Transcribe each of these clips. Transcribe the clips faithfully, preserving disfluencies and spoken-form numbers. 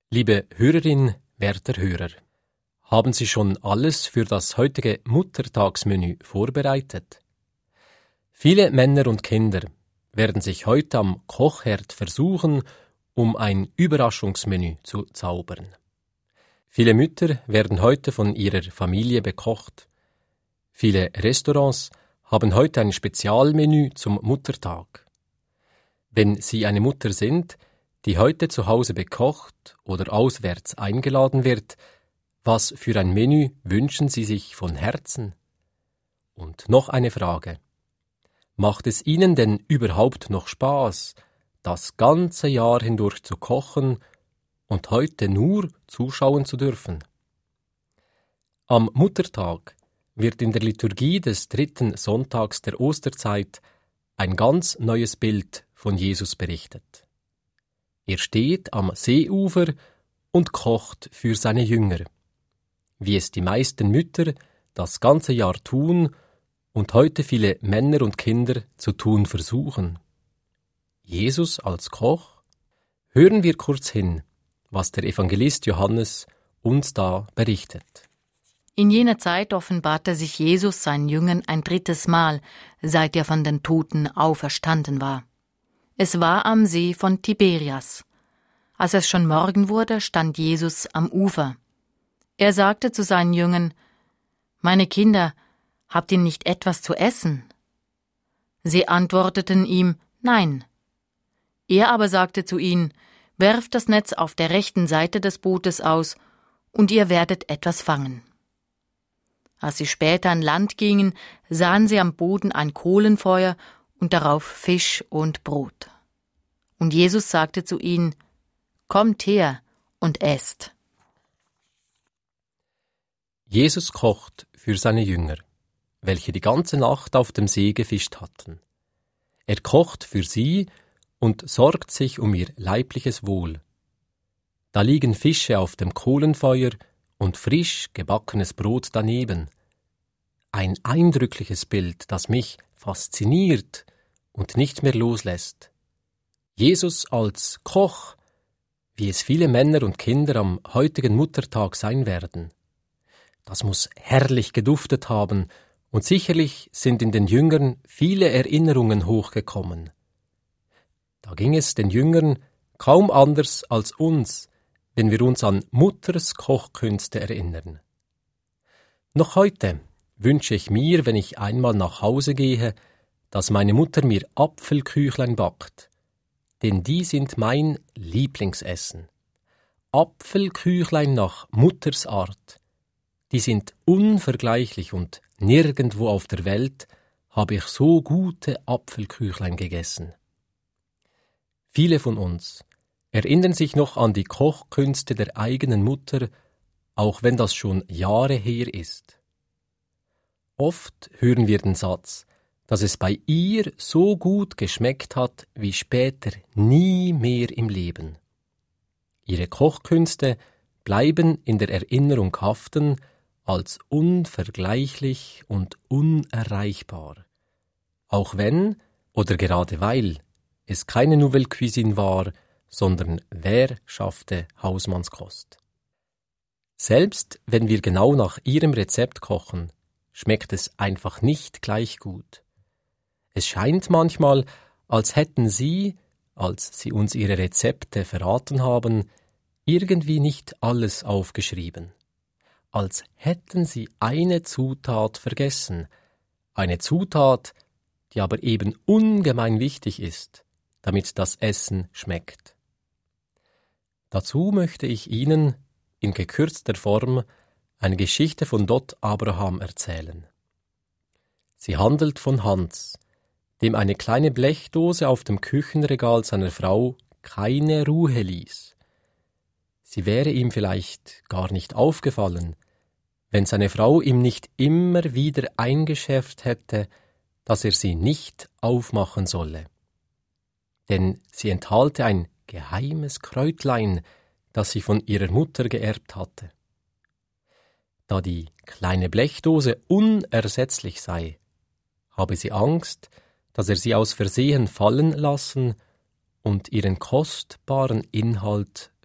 Liebe Hörerin, werter Hörer, haben Sie schon alles für das heutige Muttertagsmenü vorbereitet? Viele Männer und Kinder werden sich heute am Kochherd versuchen, um ein Überraschungsmenü zu zaubern. Viele Mütter werden heute von ihrer Familie bekocht. Viele Restaurants haben heute ein Spezialmenü zum Muttertag. Wenn Sie eine Mutter sind, die heute zu Hause bekocht oder auswärts eingeladen wird, was für ein Menü wünschen Sie sich von Herzen? Und noch eine Frage. Macht es Ihnen denn überhaupt noch Spaß, das ganze Jahr hindurch zu kochen und heute nur zuschauen zu dürfen? Am Muttertag wird in der Liturgie des dritten Sonntags der Osterzeit ein ganz neues Bild von Jesus berichtet. Er steht am Seeufer und kocht für seine Jünger, wie es die meisten Mütter das ganze Jahr tun und heute viele Männer und Kinder zu tun versuchen. Jesus als Koch? Hören wir kurz hin, was der Evangelist Johannes uns da berichtet. In jener Zeit offenbarte sich Jesus seinen Jüngern ein drittes Mal, seit er von den Toten auferstanden war. Es war am See von Tiberias. Als es schon Morgen wurde, stand Jesus am Ufer. Er sagte zu seinen Jüngern: »Meine Kinder, habt ihr nicht etwas zu essen?« Sie antworteten ihm: »Nein.« Er aber sagte zu ihnen: »Werft das Netz auf der rechten Seite des Bootes aus, und ihr werdet etwas fangen.« Als sie später an Land gingen, sahen sie am Boden ein Kohlenfeuer und darauf Fisch und Brot. Und Jesus sagte zu ihnen: »Kommt her und esst.« Jesus kocht für seine Jünger, welche die ganze Nacht auf dem See gefischt hatten. Er kocht für sie und sorgt sich um ihr leibliches Wohl. Da liegen Fische auf dem Kohlenfeuer und frisch gebackenes Brot daneben. Ein eindrückliches Bild, das mich fasziniert und nicht mehr loslässt. Jesus als Koch, wie es viele Männer und Kinder am heutigen Muttertag sein werden. Das muss herrlich geduftet haben, und sicherlich sind in den Jüngern viele Erinnerungen hochgekommen. Da ging es den Jüngern kaum anders als uns, wenn wir uns an Mutters Kochkünste erinnern. Noch heute wünsche ich mir, wenn ich einmal nach Hause gehe, dass meine Mutter mir Apfelküchlein backt, denn die sind mein Lieblingsessen. Apfelküchlein nach Mutters Art, die sind unvergleichlich und nirgendwo auf der Welt habe ich so gute Apfelküchlein gegessen. Viele von uns erinnern sich noch an die Kochkünste der eigenen Mutter, auch wenn das schon Jahre her ist. Oft hören wir den Satz, dass es bei ihr so gut geschmeckt hat wie später nie mehr im Leben. Ihre Kochkünste bleiben in der Erinnerung haften als unvergleichlich und unerreichbar. Auch wenn, oder gerade weil, es keine Nouvelle Cuisine war, sondern währschaffte Hausmannskost. Selbst wenn wir genau nach ihrem Rezept kochen, schmeckt es einfach nicht gleich gut. Es scheint manchmal, als hätten sie, als sie uns ihre Rezepte verraten haben, irgendwie nicht alles aufgeschrieben. Als hätten sie eine Zutat vergessen, eine Zutat, die aber eben ungemein wichtig ist, damit das Essen schmeckt. Dazu möchte ich Ihnen in gekürzter Form eine Geschichte von Dott Abraham erzählen. Sie handelt von Hans, dem eine kleine Blechdose auf dem Küchenregal seiner Frau keine Ruhe ließ. Sie wäre ihm vielleicht gar nicht aufgefallen, wenn seine Frau ihm nicht immer wieder eingeschärft hätte, dass er sie nicht aufmachen solle. Denn sie enthalte ein geheimes Kräutlein, das sie von ihrer Mutter geerbt hatte. Da die kleine Blechdose unersetzlich sei, habe sie Angst, dass er sie aus Versehen fallen lassen und ihren kostbaren Inhalt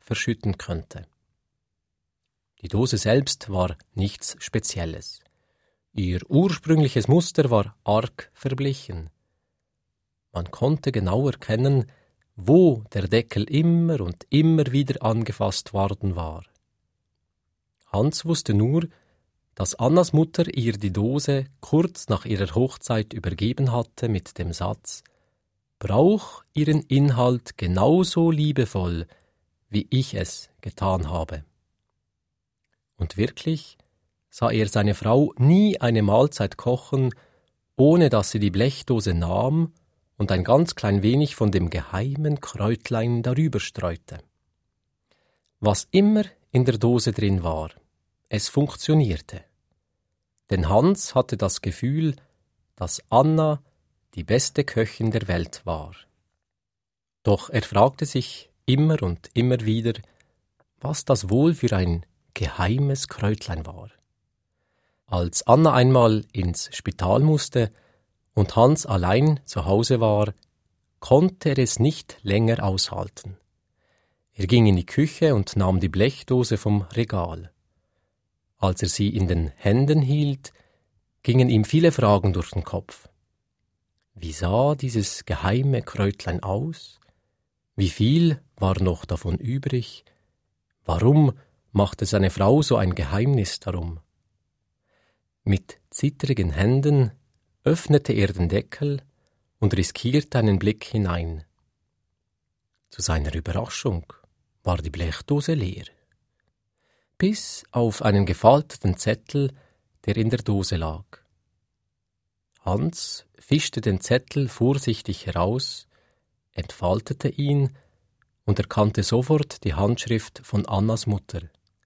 verschütten könnte. Die Dose selbst war nichts Spezielles. Ihr ursprüngliches Muster war arg verblichen. Man konnte genau erkennen, wo der Deckel immer und immer wieder angefasst worden war. Hans wusste nur, dass Annas Mutter ihr die Dose kurz nach ihrer Hochzeit übergeben hatte mit dem Satz: »Brauch ihren Inhalt genauso liebevoll, wie ich es getan habe.« Und wirklich sah er seine Frau nie eine Mahlzeit kochen, ohne dass sie die Blechdose nahm und ein ganz klein wenig von dem geheimen Kräutlein darüber streute. Was immer in der Dose drin war, es funktionierte. Denn Hans hatte das Gefühl, dass Anna die beste Köchin der Welt war. Doch er fragte sich immer und immer wieder, was das wohl für ein geheimes Kräutlein war. Als Anna einmal ins Spital musste und Hans allein zu Hause war, konnte er es nicht länger aushalten. Er ging in die Küche und nahm die Blechdose vom Regal. Als er sie in den Händen hielt, gingen ihm viele Fragen durch den Kopf. Wie sah dieses geheime Kräutlein aus? Wie viel war noch davon übrig? Warum machte seine Frau so ein Geheimnis darum? Mit zittrigen Händen öffnete er den Deckel und riskierte einen Blick hinein. Zu seiner Überraschung war die Blechdose leer. Bis auf einen gefalteten Zettel, der in der Dose lag. Hans fischte den Zettel vorsichtig heraus, entfaltete ihn und erkannte sofort die Handschrift von Annas Mutter.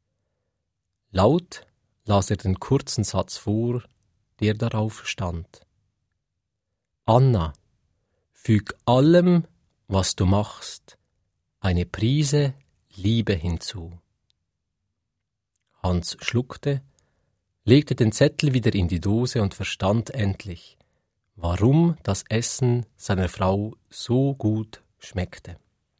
Laut las er den kurzen Satz vor, der darauf stand. Anna, füg allem, was du machst, eine Prise Liebe hinzu. Hans schluckte, legte den Zettel wieder in die Dose und verstand endlich, warum das Essen seiner Frau so gut schmeckte.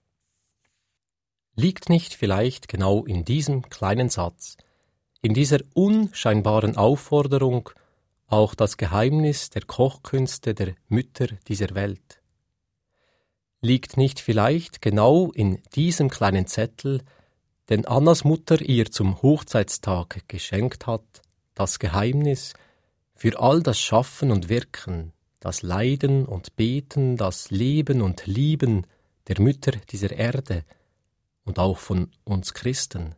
Liegt nicht vielleicht genau in diesem kleinen Satz, in dieser unscheinbaren Aufforderung, auch das Geheimnis der Kochkünste der Mütter dieser Welt? Liegt nicht vielleicht genau in diesem kleinen Zettel, den Annas Mutter ihr zum Hochzeitstag geschenkt hat, das Geheimnis für all das Schaffen und Wirken, das Leiden und Beten, das Leben und Lieben der Mütter dieser Erde und auch von uns Christen?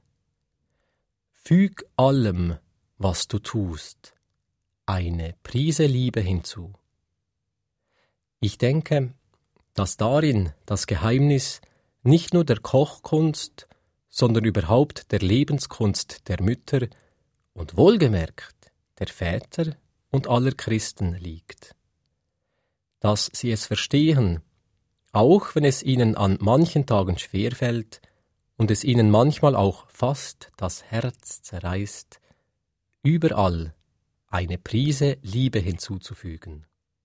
Füg allem, was du tust, eine Prise Liebe hinzu. Ich denke, dass darin das Geheimnis nicht nur der Kochkunst, sondern überhaupt der Lebenskunst der Mütter und wohlgemerkt der Väter und aller Christen liegt. Dass sie es verstehen, auch wenn es ihnen an manchen Tagen schwerfällt und es ihnen manchmal auch fast das Herz zerreißt, überall eine Prise Liebe hinzuzufügen.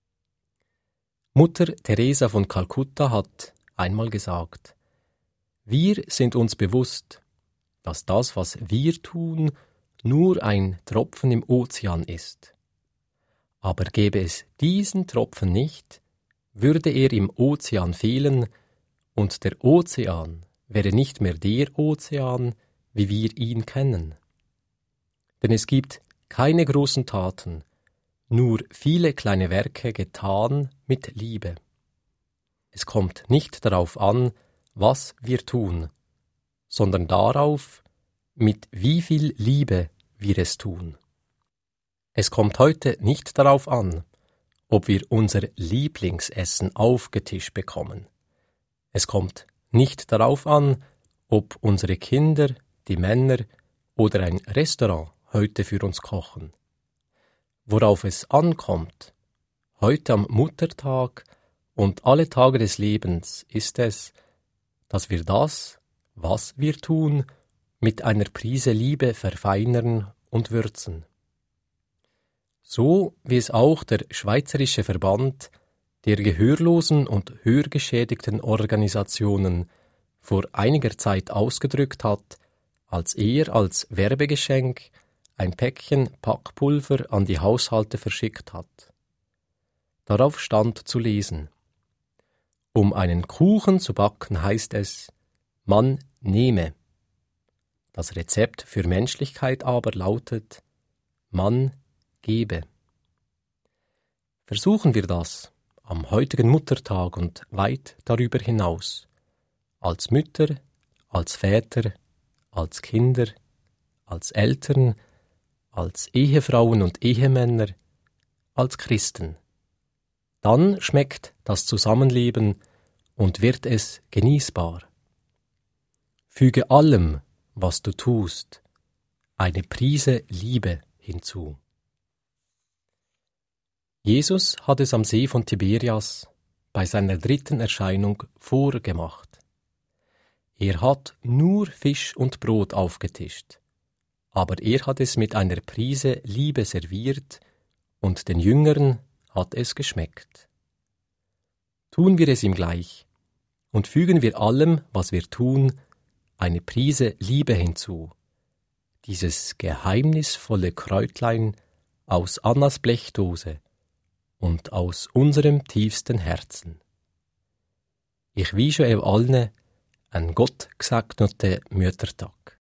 Mutter Teresa von Kalkutta hat einmal gesagt: Wir sind uns bewusst, dass das, was wir tun, nur ein Tropfen im Ozean ist. Aber gäbe es diesen Tropfen nicht, würde er im Ozean fehlen, und der Ozean wäre nicht mehr der Ozean, wie wir ihn kennen. Denn es gibt keine großen Taten, nur viele kleine Werke getan mit Liebe. Es kommt nicht darauf an, was wir tun, sondern darauf, mit wie viel Liebe wir es tun. Es kommt heute nicht darauf an, ob wir unser Lieblingsessen aufgetischt bekommen. Es kommt nicht darauf an, ob unsere Kinder, die Männer oder ein Restaurant heute für uns kochen. Worauf es ankommt, heute am Muttertag und alle Tage des Lebens, ist es, dass wir das, was wir tun, mit einer Prise Liebe verfeinern und würzen. So wie es auch der Schweizerische Verband der Gehörlosen und Hörgeschädigten Organisationen vor einiger Zeit ausgedrückt hat, als er als Werbegeschenk ein Päckchen Backpulver an die Haushalte verschickt hat. Darauf stand zu lesen: Um einen Kuchen zu backen, heißt es, man nehme. Das Rezept für Menschlichkeit aber lautet, man gebe. Versuchen wir das am heutigen Muttertag und weit darüber hinaus, als Mütter, als Väter, als Kinder, als Eltern, als Ehefrauen und Ehemänner, als Christen. Dann schmeckt das Zusammenleben und wird es genießbar. Füge allem, was du tust, eine Prise Liebe hinzu. Jesus hat es am See von Tiberias bei seiner dritten Erscheinung vorgemacht. Er hat nur Fisch und Brot aufgetischt, aber er hat es mit einer Prise Liebe serviert und den Jüngern hat es geschmeckt. Tun wir es ihm gleich und fügen wir allem, was wir tun, eine Prise Liebe hinzu, dieses geheimnisvolle Kräutlein aus Annas Blechdose und aus unserem tiefsten Herzen. Ich wünsche euch allen einen gottgesegneten Müttertag.